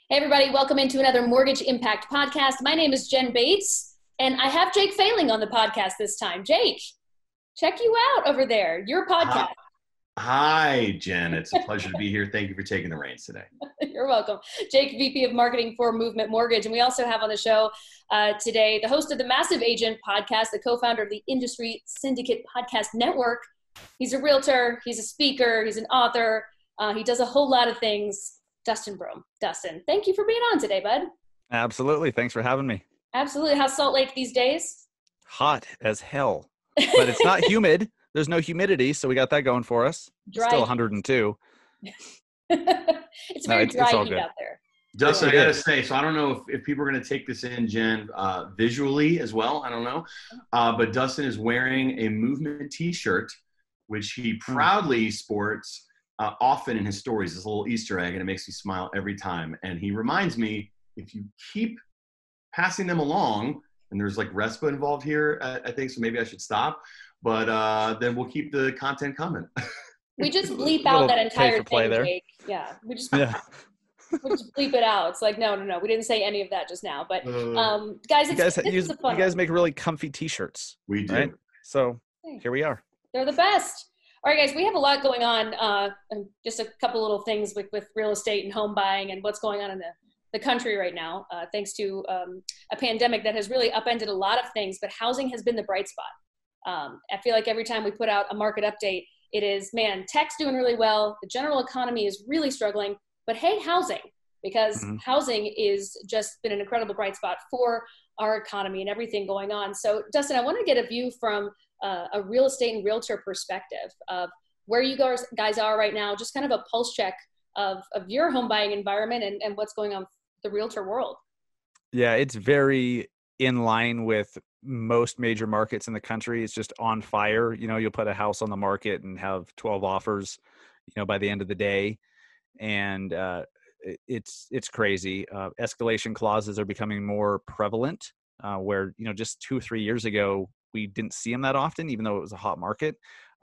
Hey, everybody, welcome into another Mortgage Impact podcast. My name is Jen Bates, and I have Jake Failing on the podcast this time. Jake, check you out over there, your podcast. Hi, Jen. It's a pleasure to be here. Thank you for taking the reins today. You're welcome. Jake, VP of Marketing for Movement Mortgage. And we also have on the show today the host of the Massive Agent podcast, the co-founder of the Industry Syndicate Podcast Network. He's a realtor, he's a speaker, he's an author. He does a whole lot of things. Dustin Brohm. Dustin, thank you for being on today, bud. Absolutely. Thanks for having me. Absolutely. How's Salt Lake these days? Hot as hell, but it's not humid. There's no humidity, so we got that going for us. Dry. Still 102. It's very dry heat out there. Dustin, I got to say, so I don't know if people are going to take this in, Jen, visually as well. I don't know. But Dustin is wearing a Movement t-shirt, which he proudly sports often in his stories. This little Easter egg, and it makes me smile every time. And he reminds me, if you keep passing them along, and there's like RESPA involved here, I think, so maybe I should stop. But then we'll keep the content coming. We just bleep out that entire thing, there. Jake. Yeah, we just bleep it out. It's like, no, we didn't say any of that just now. But guys, you guys make really comfy t-shirts. We do. Right? So here we are. They're the best. All right, guys, we have a lot going on. Just a couple little things with real estate and home buying and what's going on in the country right now, thanks to a pandemic that has really upended a lot of things, but housing has been the bright spot. I feel like every time we put out a market update, it is, man, tech's doing really well. The general economy is really struggling, but hey, housing, because housing is just been an incredible bright spot for our economy and everything going on. So Dustin, I want to get a view from a real estate and realtor perspective of where you guys are right now, just kind of a pulse check of your home buying environment and what's going on with the realtor world. Yeah, it's very in line with most major markets in the country. It's just on fire. You know, you'll put a house on the market and have 12 offers, by the end of the day. And it's crazy. Escalation clauses are becoming more prevalent, where, just 2 or 3 years ago, we didn't see them that often, even though it was a hot market.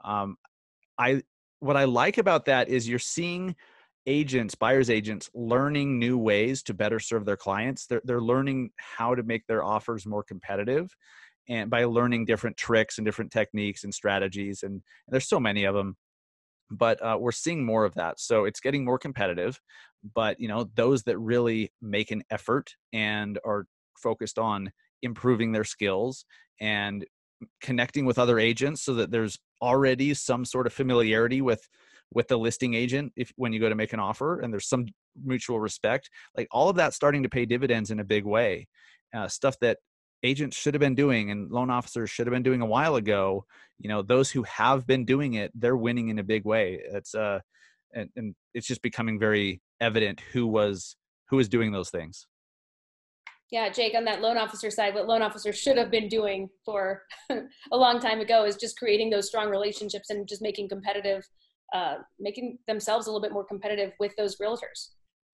What I like about that is you're seeing buyer's agents learning new ways to better serve their clients. They're learning how to make their offers more competitive, and by learning different tricks and different techniques and strategies. And there's so many of them, but we're seeing more of that. So it's getting more competitive, but those that really make an effort and are focused on improving their skills and connecting with other agents so that there's already some sort of familiarity with the listing agent when you go to make an offer, and there's some mutual respect, like all of that starting to pay dividends in a big way. Stuff that agents should have been doing and loan officers should have been doing a while ago, those who have been doing it, they're winning in a big way. It's and it's just becoming very evident who was doing those things. Yeah, Jake, on that loan officer side, what loan officers should have been doing for a long time ago is just creating those strong relationships and just making themselves a little bit more competitive with those realtors.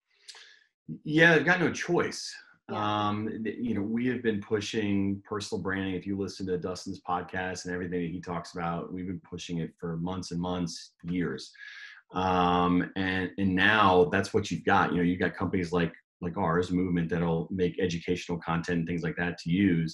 Yeah, they've got no choice. Yeah. We have been pushing personal branding. If you listen to Dustin's podcast and everything that he talks about, we've been pushing it for months and months, years. And now that's what you've got. You've got companies like ours, Movement, that'll make educational content and things like that to use.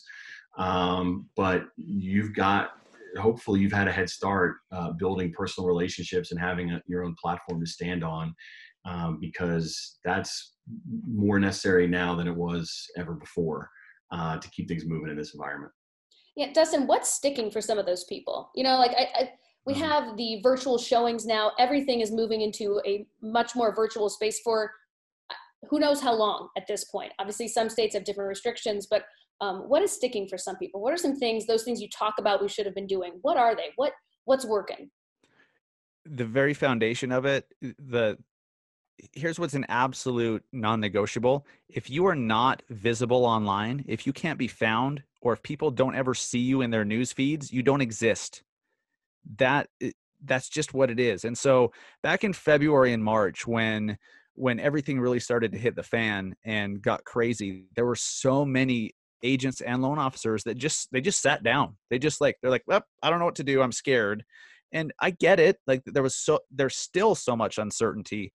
But hopefully you've had a head start building personal relationships and having your own platform to stand on, because that's more necessary now than it was ever before to keep things moving in this environment. Yeah, Dustin, what's sticking for some of those people? We have the virtual showings now. Everything is moving into a much more virtual space for who knows how long at this point. Obviously, some states have different restrictions, but what is sticking for some people? What are those things you talk about we should have been doing? What are they? What's working? The very foundation of it, here's what's an absolute non-negotiable. If you are not visible online, if you can't be found, or if people don't ever see you in their news feeds, you don't exist. That's just what it is. And so back in February and March, when everything really started to hit the fan and got crazy, there were so many agents and loan officers that they just sat down. They're like, well, I don't know what to do. I'm scared. And I get it. Like there's still so much uncertainty,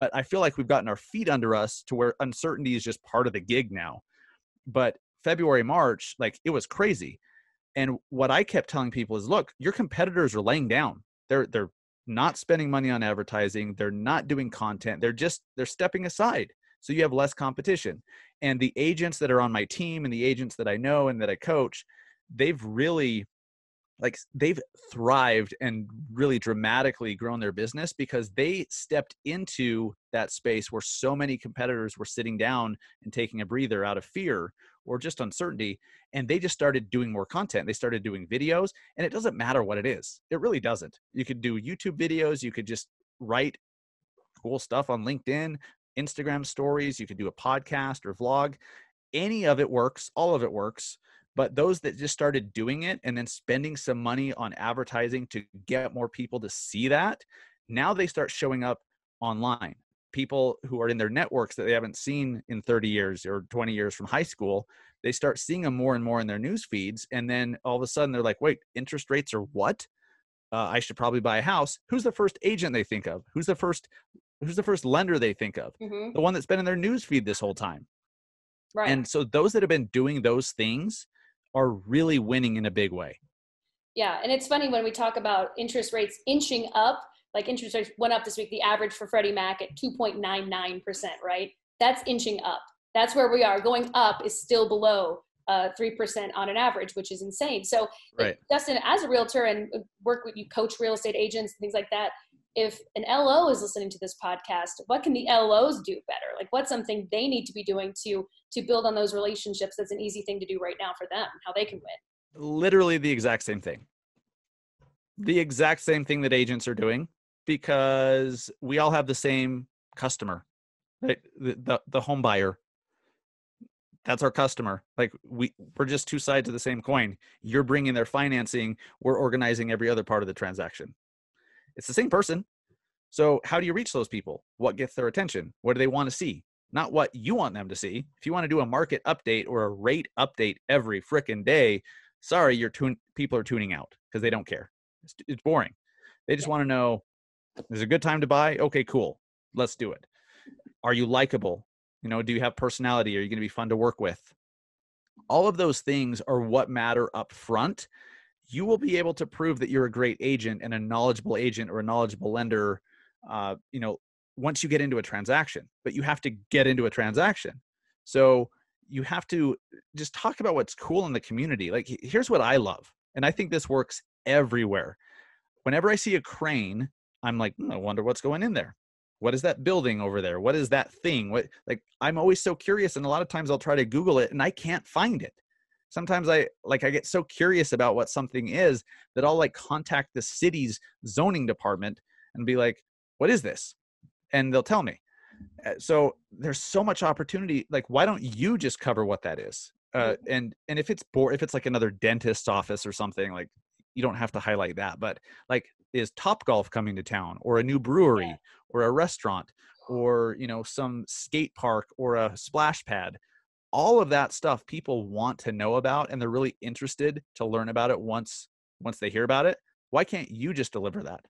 But I feel like we've gotten our feet under us to where uncertainty is just part of the gig now. But February, March, like it was crazy. And what I kept telling people is, look, your competitors are laying down. They're not spending money on advertising. They're not doing content. They're stepping aside. So you have less competition. And the agents that are on my team and the agents that I know and that I coach, they've really they've thrived and really dramatically grown their business because they stepped into that space where so many competitors were sitting down and taking a breather out of fear or just uncertainty. And they just started doing more content. They started doing videos, and it doesn't matter what it is. It really doesn't. You could do YouTube videos. You could just write cool stuff on LinkedIn, Instagram stories. You could do a podcast or vlog. Any of it works. All of it works. But those that just started doing it and then spending some money on advertising to get more people to see that, now they start showing up online. People who are in their networks that they haven't seen in 30 years or 20 years from high school, they start seeing them more and more in their news feeds. And then all of a sudden they're like, wait, interest rates are what? I should probably buy a house. Who's the first agent they think of? Who's the first lender they think of? Mm-hmm. The one that's been in their news feed this whole time. Right. And so those that have been doing those things are really winning in a big way. Yeah. And it's funny when we talk about interest rates inching up, like interest rates went up this week, the average for Freddie Mac at 2.99%, right? That's inching up. That's where we are. Going up is still below 3% on an average, which is insane. So right. Dustin, as a realtor and work with you, coach real estate agents, things like that. If an LO is listening to this podcast, what can the LOs do better? Like what's something they need to be doing to build on those relationships? That's an easy thing to do right now for them, how they can win. Literally the exact same thing. The exact same thing that agents are doing, because we all have the same customer, right? The home buyer. That's our customer. Like we're just two sides of the same coin. You're bringing their financing. We're organizing every other part of the transaction. It's the same person. So how do you reach those people? What gets their attention? What do they want to see? Not what you want them to see. If you want to do a market update or a rate update every frickin' day, sorry, people are tuning out because they don't care. It's boring. They just want to know, is it a good time to buy? Okay, cool. Let's do it. Are you likable? Do you have personality? Are you going to be fun to work with? All of those things are what matter up front. You will be able to prove that you're a great agent and a knowledgeable agent or a knowledgeable lender, once you get into a transaction. But you have to get into a transaction. So you have to just talk about what's cool in the community. Like, here's what I love. And I think this works everywhere. Whenever I see a crane, I'm like, I wonder what's going in there. What is that building over there? What is that thing? I'm always so curious. And a lot of times I'll try to Google it and I can't find it. Sometimes I get so curious about what something is that I'll contact the city's zoning department and be like, what is this? And they'll tell me. So there's so much opportunity. Like, why don't you just cover what that is? And if it's like another dentist's office or something, like you don't have to highlight that, but is Topgolf coming to town, or a new brewery, or a restaurant, or, some skate park or a splash pad? All of that stuff people want to know about, and they're really interested to learn about it once they hear about it. Why can't you just deliver that?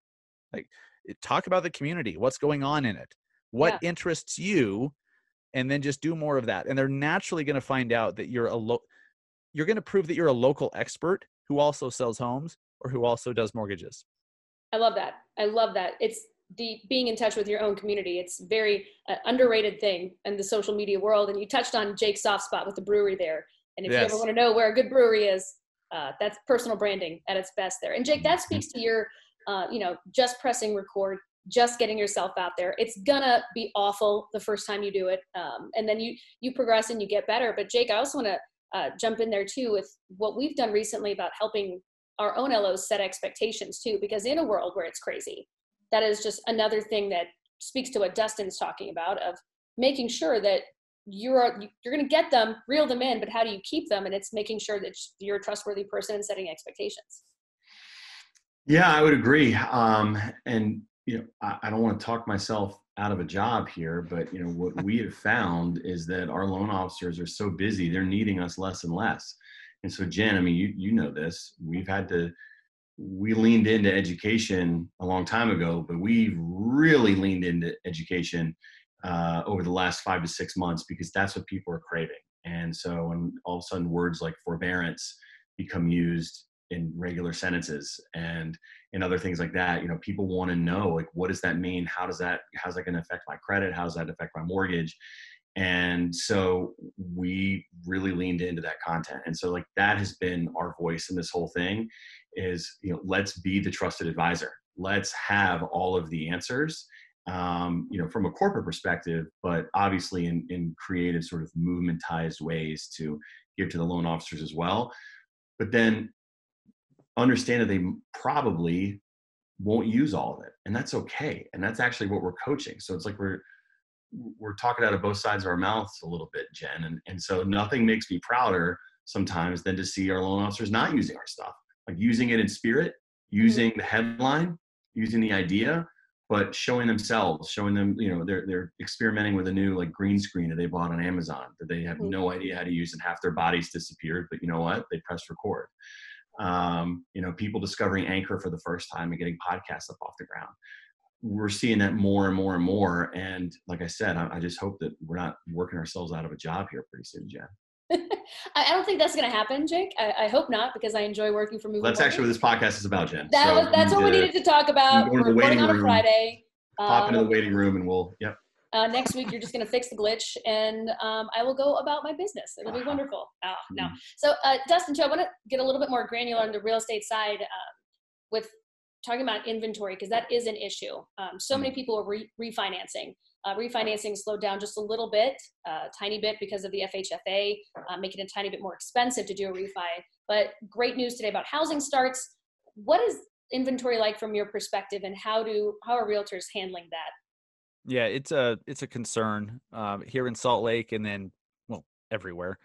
Talk about the community, what's going on in it, what interests you, and then just do more of that. And they're naturally going to find out that you're going to prove that you're a local expert who also sells homes or who also does mortgages. I love that. It's being in touch with your own community. It's very underrated thing in the social media world. And you touched on Jake's soft spot with the brewery there. And if you ever want to know where a good brewery is, that's personal branding at its best there. And Jake, that speaks to your, just pressing record, just getting yourself out there. It's gonna be awful the first time you do it. And then you progress and you get better. But Jake, I also want to jump in there too with what we've done recently about helping our own LOs set expectations too, because in a world where it's crazy, that is just another thing that speaks to what Dustin's talking about, of making sure that you're going to get them, reel them in, but how do you keep them? And it's making sure that you're a trustworthy person and setting expectations. Yeah, I would agree. And I don't want to talk myself out of a job here, but what we have found is that our loan officers are so busy, they're needing us less and less. And so, Jen, I mean, you know this. We've had to we leaned into education a long time ago, but we really leaned into education over the last 5 to 6 months, because that's what people are craving. And so when all of a sudden words like forbearance become used in regular sentences and in other things like that, people want to know, like, what does that mean? how's that going to affect my credit? How's that affect my mortgage? And so we really leaned into that content. And so like that has been our voice in this whole thing is, let's be the trusted advisor. Let's have all of the answers, from a corporate perspective, but obviously in creative sort of movementized ways to give to the loan officers as well. But then understand that they probably won't use all of it. And that's okay. And that's actually what we're coaching. So it's like we're talking out of both sides of our mouths a little bit, Jen. And so nothing makes me prouder sometimes than to see our loan officers not using our stuff, like using it in spirit, using the headline, using the idea, but showing themselves, showing them, they're experimenting with a new like green screen that they bought on Amazon that they have no idea how to use, and half their bodies disappeared, but you know what? They pressed record. People discovering Anchor for the first time and getting podcasts up off the ground. We're seeing that more and more and more. And like I said, I just hope that we're not working ourselves out of a job here pretty soon, Jen. I don't think that's going to happen, Jake. I hope not, because I enjoy working for Moving. That's actually what this podcast is about, Jen. That's what we needed to talk about. We're recording on a Friday. Pop into the waiting room and yep. Next week, you're just going to fix the glitch, and I will go about my business. It'll be wonderful. No. So, Dustin, I want to get a little bit more granular on the real estate side with talking about inventory, because that is an issue. So many people are refinancing. Refinancing slowed down just a little bit, tiny bit, because of the FHFA, making it a tiny bit more expensive to do a refi. But great news today about housing starts. What is inventory like from your perspective, and how are realtors handling that? Yeah, it's a concern here in Salt Lake, and then, well, everywhere.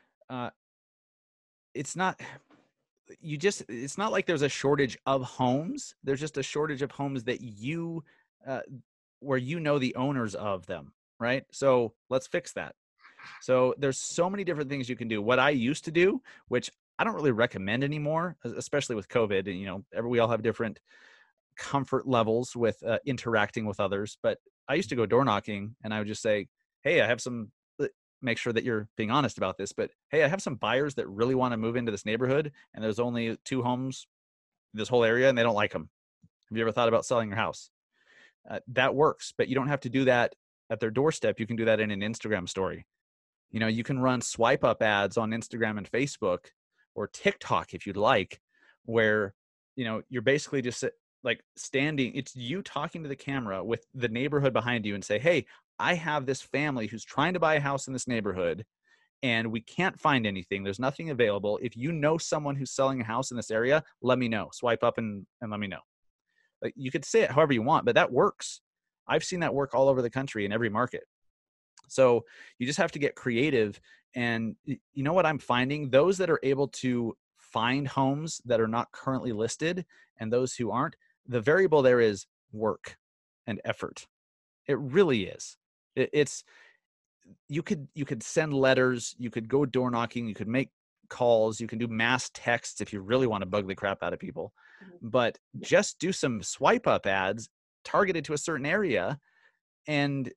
It's not like there's a shortage of homes. There's just a shortage of homes that where the owners of them, right? So let's fix that. So there's so many different things you can do. What I used to do, which I don't really recommend anymore, especially with COVID, and we all have different comfort levels with interacting with others. But I used to go door knocking, and I would just say, hey, I have some, make sure that you're being honest about this, but hey, I have some buyers that really want to move into this neighborhood, and there's only 2 homes in this whole area, and they don't like them. Have you ever thought about selling your house? That works, but you don't have to do that at their doorstep. You can do that in an Instagram story. You can run swipe up ads on Instagram and Facebook or TikTok if you'd like, where, you're basically just like standing, it's you talking to the camera with the neighborhood behind you and say, hey, I have this family who's trying to buy a house in this neighborhood and we can't find anything. There's nothing available. If you know someone who's selling a house in this area, let me know. Swipe up and let me know. Like, you could say it however you want, but that works. I've seen that work all over the country in every market. So you just have to get creative. And you know what I'm finding? Those that are able to find homes that are not currently listed and those who aren't, the variable there is work and effort. It really is. It's you could send letters, you could go door knocking, you could make calls, you can do mass texts if you really want to bug the crap out of people. But just do some swipe up ads targeted to a certain area, and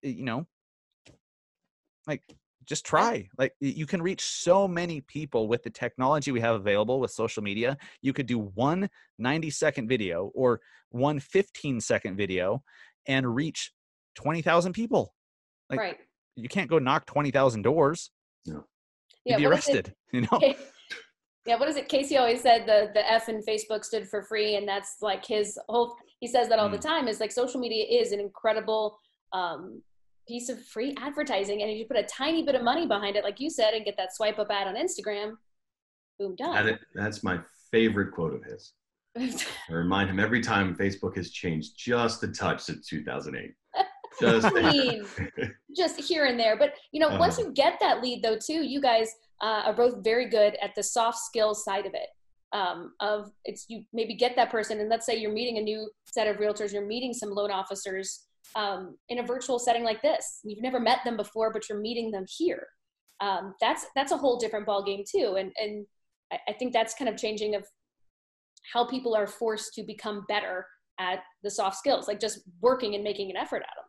like, just try. Like, you can reach so many people with the technology we have available with social media. You could do one 90-second video or one 15-second video and reach 20,000 people. Like, right. You can't go knock 20,000 doors. No. You'd be arrested, Yeah, what is it? Casey always said the F in Facebook stood for free, and that's like his whole, he says that all the time, is like social media is an incredible piece of free advertising, and if you put a tiny bit of money behind it, like you said, and get that swipe up ad on Instagram, boom, done. That's my favorite quote of his. I remind him every time Facebook has changed just a touch since 2008. Just here and there. But, once you get that lead, though, too, you guys are both very good at the soft skills side of it. You maybe get that person, and let's say you're meeting a new set of realtors, you're meeting some loan officers in a virtual setting like this. You've never met them before, but you're meeting them here. That's a whole different ballgame, too. And I think that's kind of changing of how people are forced to become better at the soft skills, like just working and making an effort at them.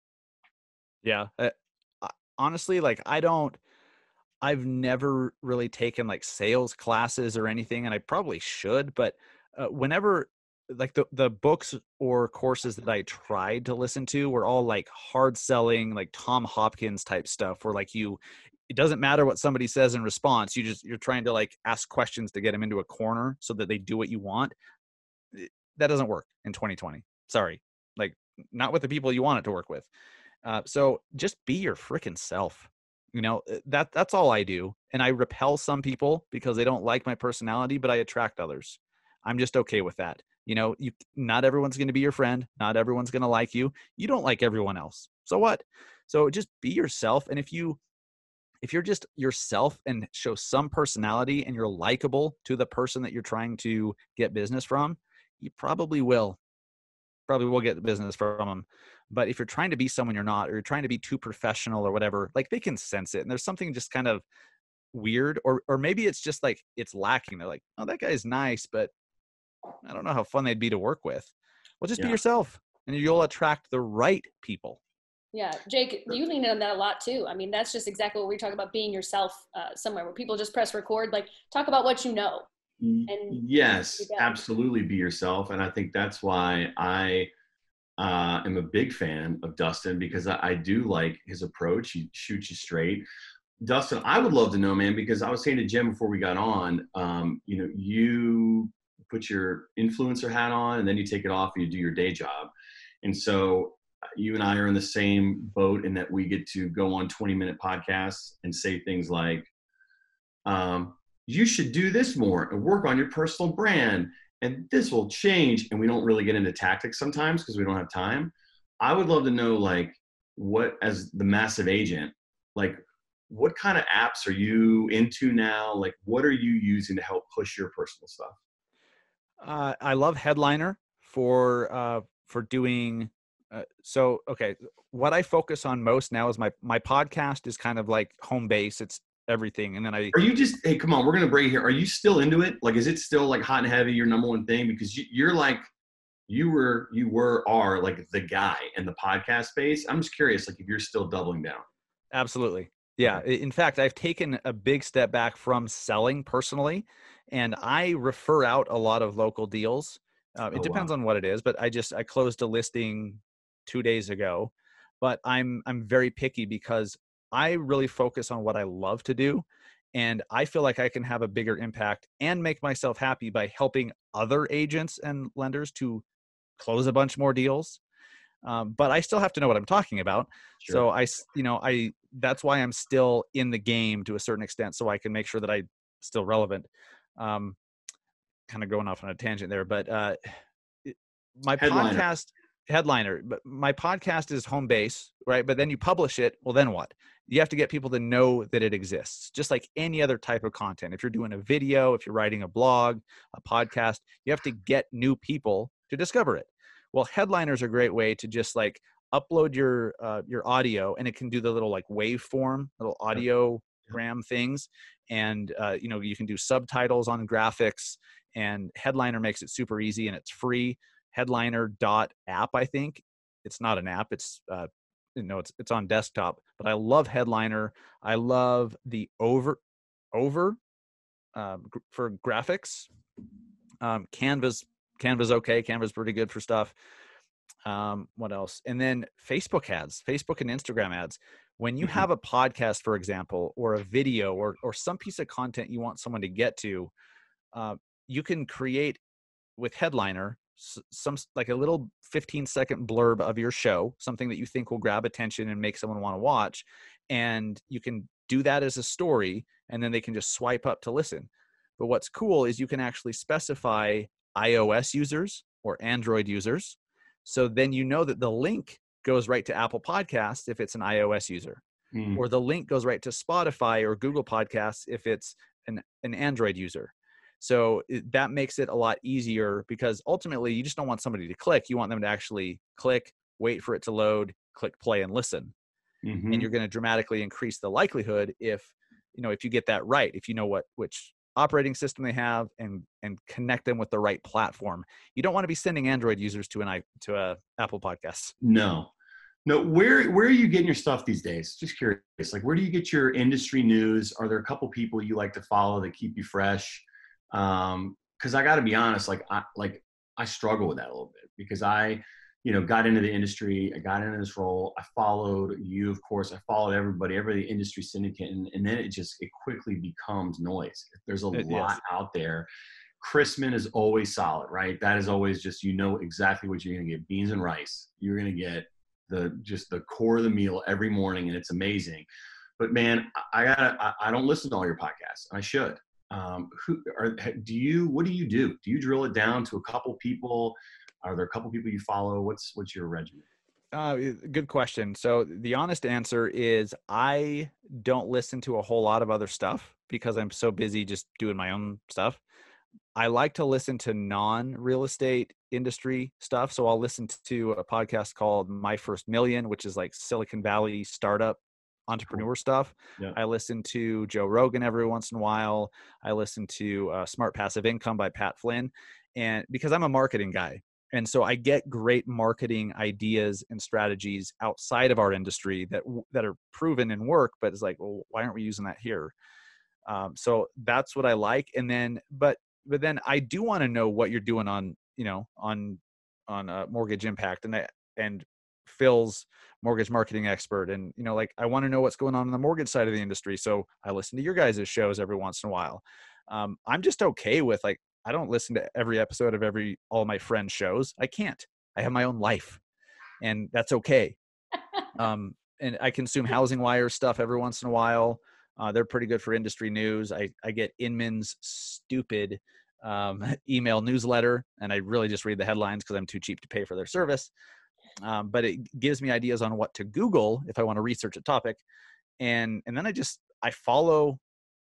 Yeah. Honestly, like I've never really taken like sales classes or anything, and I probably should, but whenever like the books or courses that I tried to listen to were all like hard selling, like Tom Hopkins type stuff where like it doesn't matter what somebody says in response. You're trying to like ask questions to get them into a corner so that they do what you want. That doesn't work in 2020. Sorry. Like not with the people you want it to work with. So just be your freaking self. That's all I do. And I repel some people because they don't like my personality, but I attract others. I'm just okay with that. Not everyone's going to be your friend. Not everyone's going to like you. You don't like everyone else. So what? So just be yourself. And if you're just yourself and show some personality and you're likable to the person that you're trying to get business from, you probably will get the business from them. But if you're trying to be someone you're not, or you're trying to be too professional or whatever, like they can sense it. And there's something just kind of weird, or maybe it's just like it's lacking. They're like, oh, that guy's nice, but I don't know how fun they'd be to work with. Well, just be yourself and you'll attract the right people. Yeah. Jake, you lean in on that a lot too. I mean, that's just exactly what we talk about, being yourself somewhere where people just press record, like talk about what you know. And yes, absolutely be yourself. And I think that's why I am a big fan of Dustin, because I do like his approach. He shoots you straight. Dustin, I would love to know, man, because I was saying to Jim before we got on, you put your influencer hat on and then you take it off and you do your day job. And so you and I are in the same boat in that we get to go on 20-minute podcasts and say things like, you should do this more and work on your personal brand, and this will change. And we don't really get into tactics sometimes because we don't have time. I would love to know, like, what, as the massive agent, like, what kind of apps are you into now? Like, what are you using to help push your personal stuff? I love Headliner for doing. Okay, what I focus on most now is my podcast is kind of like home base. It's everything. And then are you just, hey, come on, we're going to break here. Are you still into it? Like, is it still like hot and heavy, your number one thing? Because you're like, are like the guy in the podcast space. I'm just curious, like if you're still doubling down. Absolutely. Yeah. Okay. In fact, I've taken a big step back from selling personally, and I refer out a lot of local deals. It depends on what it is, but I closed a listing 2 days ago, but I'm very picky because I really focus on what I love to do. And I feel like I can have a bigger impact and make myself happy by helping other agents and lenders to close a bunch more deals. But I still have to know what I'm talking about. Sure. So that's why I'm still in the game to a certain extent, so I can make sure that I'm still relevant. Kind of going off on a tangent there, but my podcast Headliner, but my podcast is home base, right? But then you publish it. Well, then what? You have to get people to know that it exists, just like any other type of content. If you're doing a video, if you're writing a blog, a podcast, you have to get new people to discover it. Well, Headliner's a great way to just like upload your audio, and it can do the little like waveform, little audiogram things. And, you can do subtitles on graphics, and Headliner makes it super easy, and it's free. Headliner.app, I think. It's not an app. It's it's on desktop. But I love Headliner. I love the Over for graphics. Canva's okay. Canva's pretty good for stuff. What else? And then Facebook ads, Facebook and Instagram ads. When you have a podcast, for example, or a video or some piece of content you want someone to get to, you can create with Headliner some like a little 15-second blurb of your show, something that you think will grab attention and make someone want to watch. And you can do that as a story, and then they can just swipe up to listen. But what's cool is you can actually specify iOS users or Android users. So then you know that the link goes right to Apple Podcasts if it's an iOS user, or the link goes right to Spotify or Google Podcasts if it's an Android user. So that makes it a lot easier, because ultimately you just don't want somebody to click. You want them to actually click, wait for it to load, click play and listen. And you're going to dramatically increase the likelihood if you get that right, if you know which operating system they have and connect them with the right platform. You don't want to be sending Android users to a Apple Podcasts. No. Where are you getting your stuff these days? Just curious. Like, where do you get your industry news? Are there a couple people you like to follow that keep you fresh? Because I got to be honest, I struggle with that a little bit because I got into the industry. I got into this role. I followed you, of course. I followed every industry syndicate, and then it quickly becomes noise. There's a lot out there. Chrisman is always solid, right? That is always just, exactly what you're going to get. Beans and rice. You're going to get the core of the meal every morning, and it's amazing. But man, I don't listen to all your podcasts. I should. What do you do? Do you drill it down to a couple people? Are there a couple people you follow? What's your regimen? Good question. So the honest answer is I don't listen to a whole lot of other stuff because I'm so busy just doing my own stuff. I like to listen to non-real estate industry stuff. So I'll listen to a podcast called My First Million, which is like Silicon Valley startup entrepreneur stuff. Yeah. I listen to Joe Rogan every once in a while. I listen to Smart Passive Income by Pat Flynn. And because I'm a marketing guy. And so I get great marketing ideas and strategies outside of our industry that are proven and work, but it's like, well, why aren't we using that here? So that's what I like. And then, but then I do want to know what you're doing on Mortgage Impact and Phil's mortgage marketing expert. And, I want to know what's going on the mortgage side of the industry. So I listen to your guys' shows every once in a while. I'm just okay with I don't listen to every episode of all my friends' shows. I can't. I have my own life, and that's okay. And I consume Housing Wire stuff every once in a while. They're pretty good for industry news. I get Inman's stupid email newsletter, and I really just read the headlines because I'm too cheap to pay for their service. But it gives me ideas on what to Google if I want to research a topic. And then I follow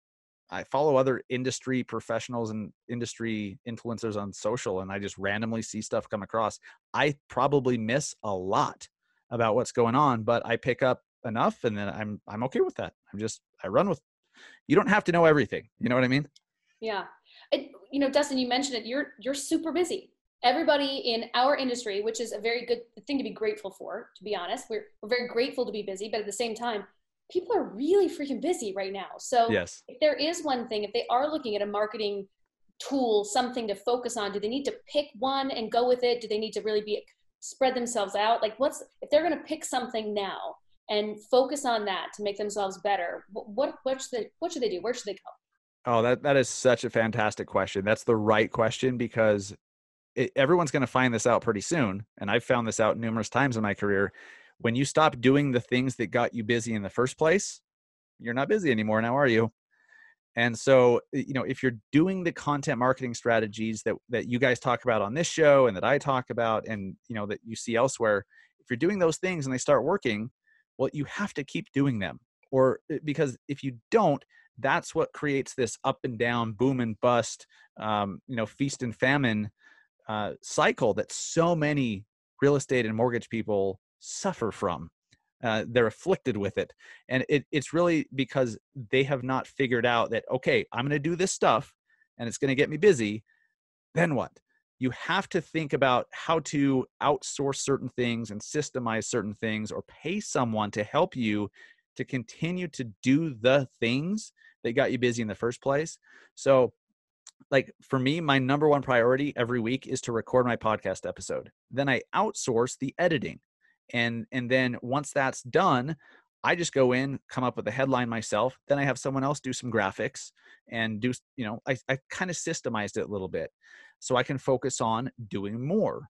other industry professionals and industry influencers on social, and I just randomly see stuff come across. I probably miss a lot about what's going on, but I pick up enough, and then I'm okay with that. I run with. You don't have to know everything. You know what I mean? Yeah. Dustin, you mentioned it. You're super busy. Everybody in our industry, which is a very good thing to be grateful for, to be honest. We're very grateful to be busy, but at the same time, people are really freaking busy right now. So yes. If there is one thing, if they are looking at a marketing tool, something to focus on, do they need to pick one and go with it? Do they need to really spread themselves out? If they're going to pick something now and focus on that to make themselves better, what should they do? Where should they go? Oh, that is such a fantastic question. That's the right question because everyone's going to find this out pretty soon. And I've found this out numerous times in my career. When you stop doing the things that got you busy in the first place, you're not busy anymore now, are you? And so, if you're doing the content marketing strategies that you guys talk about on this show and that I talk about and, that you see elsewhere, if you're doing those things and they start working, well, you have to keep doing them. Because if you don't, that's what creates this up and down, boom and bust, feast and famine cycle that so many real estate and mortgage people suffer from. They're afflicted with it. And it's really because they have not figured out that, okay, I'm going to do this stuff and it's going to get me busy. Then what? You have to think about how to outsource certain things and systemize certain things or pay someone to help you to continue to do the things that got you busy in the first place. So for me, my number one priority every week is to record my podcast episode. Then I outsource the editing. And then once that's done, I just go in, come up with a headline myself. Then I have someone else do some graphics and do, I kind of systemized it a little bit so I can focus on doing more.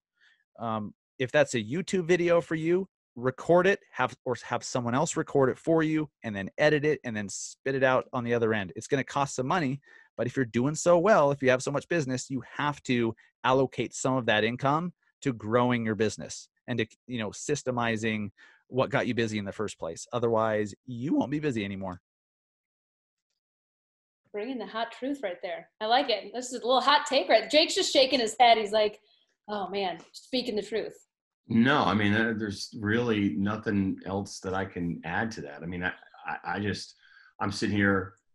If that's a YouTube video for you, record it, have someone else record it for you and then edit it and then spit it out on the other end. It's going to cost some money, but if you're doing so well, if you have so much business, you have to allocate some of that income to growing your business and to, systemizing what got you busy in the first place. Otherwise, you won't be busy anymore. Bringing the hot truth right there. I like it. This is a little hot take, right? Jake's just shaking his head. He's like, oh man, speaking the truth. No, I mean, there's really nothing else that I can add to that. I mean, I'm sitting here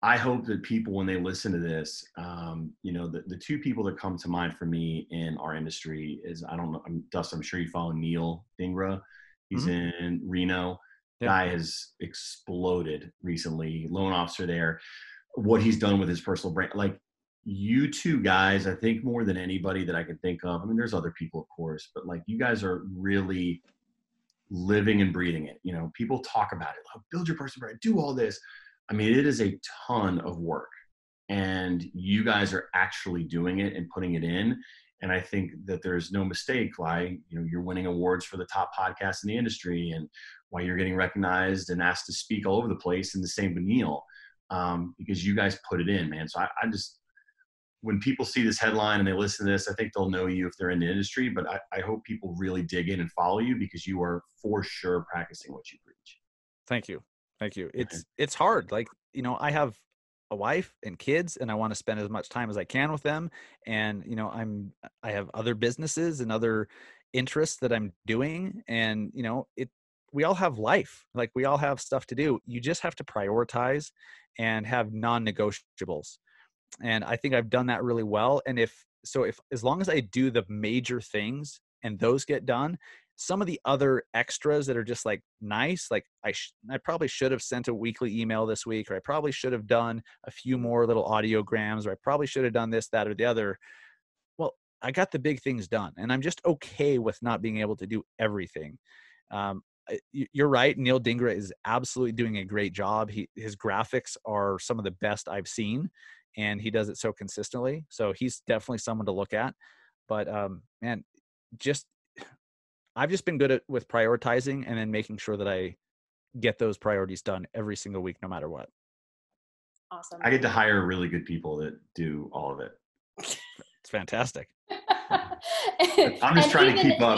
I hope that people, when they listen to this, the two people that come to mind for me in our industry is, I don't know, Dustin, I'm sure you follow Neil Dingra. He's in Reno. Yep. Guy has exploded recently, loan officer there. What he's done with his personal brand, like you two guys, I think more than anybody that I can think of. I mean, there's other people, of course, but like you guys are really living and breathing it. People talk about it, like, build your personal brand, do all this. I mean, it is a ton of work, and you guys are actually doing it and putting it in. And I think that there's no mistake why, you're winning awards for the top podcasts in the industry, and why you're getting recognized and asked to speak all over the place. And the same with Neil, because you guys put it in, man. So I just, when people see this headline and they listen to this, I think they'll know you if they're in the industry, but I hope people really dig in and follow you, because you are for sure practicing what you preach. Thank you. It's hard. Like, I have a wife and kids, and I want to spend as much time as I can with them. And, I have other businesses and other interests that I'm doing. And, we all have life, like we all have stuff to do. You just have to prioritize and have non-negotiables. And I think I've done that really well. And if as long as I do the major things and those get done, some of the other extras that are just like nice, like I probably should have sent a weekly email this week, or I probably should have done a few more little audiograms, or I probably should have done this, that, or the other. Well, I got the big things done, and I'm just okay with not being able to do everything. You're right. Neil Dingra is absolutely doing a great job. His graphics are some of the best I've seen, and he does it so consistently. So he's definitely someone to look at. But man, I've just been good with prioritizing and then making sure that I get those priorities done every single week, no matter what. Awesome. I get to hire really good people that do all of it. It's fantastic. I'm just trying to keep up.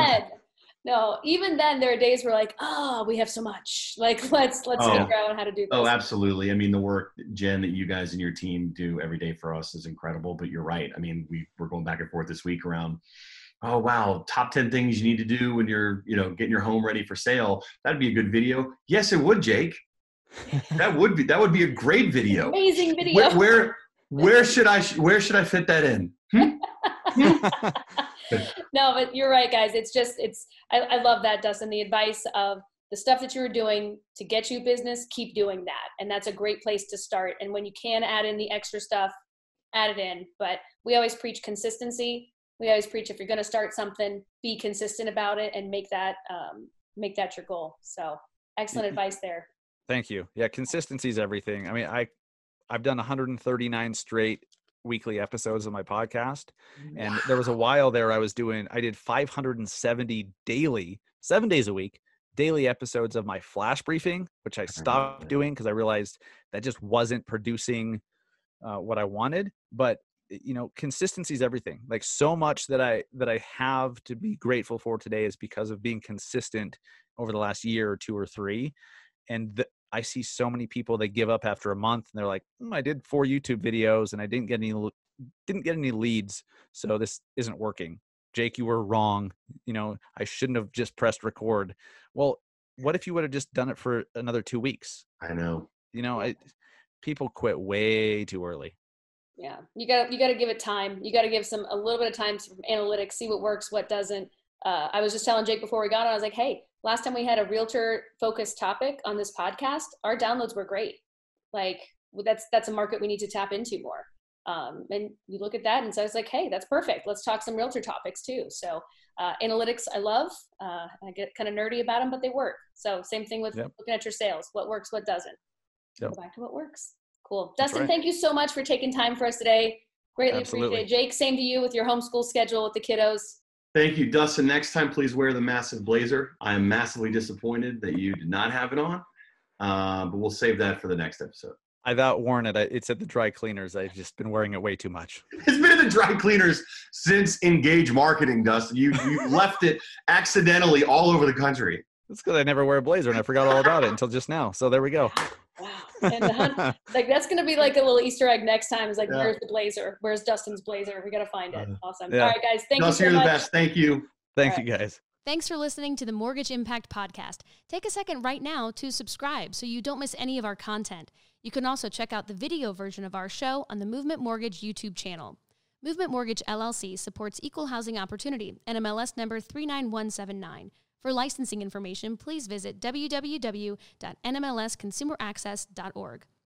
Even then there are days where like, we have so much, like, let's figure out how to do this. Oh, absolutely. I mean, the work, Jen, that you guys and your team do every day for us is incredible, but you're right. I mean, we're going back and forth this week around, oh, wow, top 10 things you need to do when you're, getting your home ready for sale. That'd be a good video. Yes, it would, Jake. That would be a great video. Amazing video. Where should I fit that in? No, but you're right, guys. I love that, Dustin, the advice of the stuff that you were doing to get you business, keep doing that. And that's a great place to start. And when you can add in the extra stuff, add it in. But we always preach consistency. We always preach, if you're going to start something, be consistent about it and make that your goal. So excellent advice there. Thank you. Yeah. Consistency is everything. I mean, I've done 139 straight weekly episodes of my podcast. And there was a while there I did 570 daily, 7 days a week, daily episodes of my flash briefing, which I stopped doing because I realized that just wasn't producing what I wanted. But consistency is everything. Like, so much that I have to be grateful for today is because of being consistent over the last year or 2 or 3. And I see so many people that give up after a month, and they're like, I did 4 YouTube videos and I didn't get any leads, so this isn't working. Jake, you were wrong. I shouldn't have just pressed record. Well, what if you would have just done it for another 2 weeks? I know. People quit way too early. Yeah, you got to give it time. You got to give a little bit of time to analytics, see what works, what doesn't. I was just telling Jake before we got on, I was like, hey, last time we had a realtor focused topic on this podcast, our downloads were great. Like, that's a market we need to tap into more. And you look at that, and so it's like, hey, that's perfect. Let's talk some realtor topics too. So analytics, I love. I get kind of nerdy about them, but they work. So same thing with looking at your sales. What works, what doesn't. Go back to what works. Cool. Dustin, Thank you so much for taking time for us today. Greatly appreciate it. Jake, same to you with your homeschool schedule with the kiddos. Thank you, Dustin. Next time, please wear the massive blazer. I am massively disappointed that you did not have it on, but we'll save that for the next episode. I've outworn it. It's at the dry cleaners. I've just been wearing it way too much. It's been at the dry cleaners since Engage Marketing, Dustin. You left it accidentally all over the country. That's because I never wear a blazer, and I forgot all about it until just now. So there we go. Wow. And that's going to be like a little Easter egg next time. Is like, where's the blazer? Where's Dustin's blazer? We got to find it. Awesome. All right, guys. Thank you so much. You're the best. Thank you. Thank you, guys. Thanks for listening to the Mortgage Impact Podcast. Take a second right now to subscribe so you don't miss any of our content. You can also check out the video version of our show on the Movement Mortgage YouTube channel. Movement Mortgage LLC supports equal housing opportunity, NMLS number 39179. For licensing information, please visit www.nmlsconsumeraccess.org.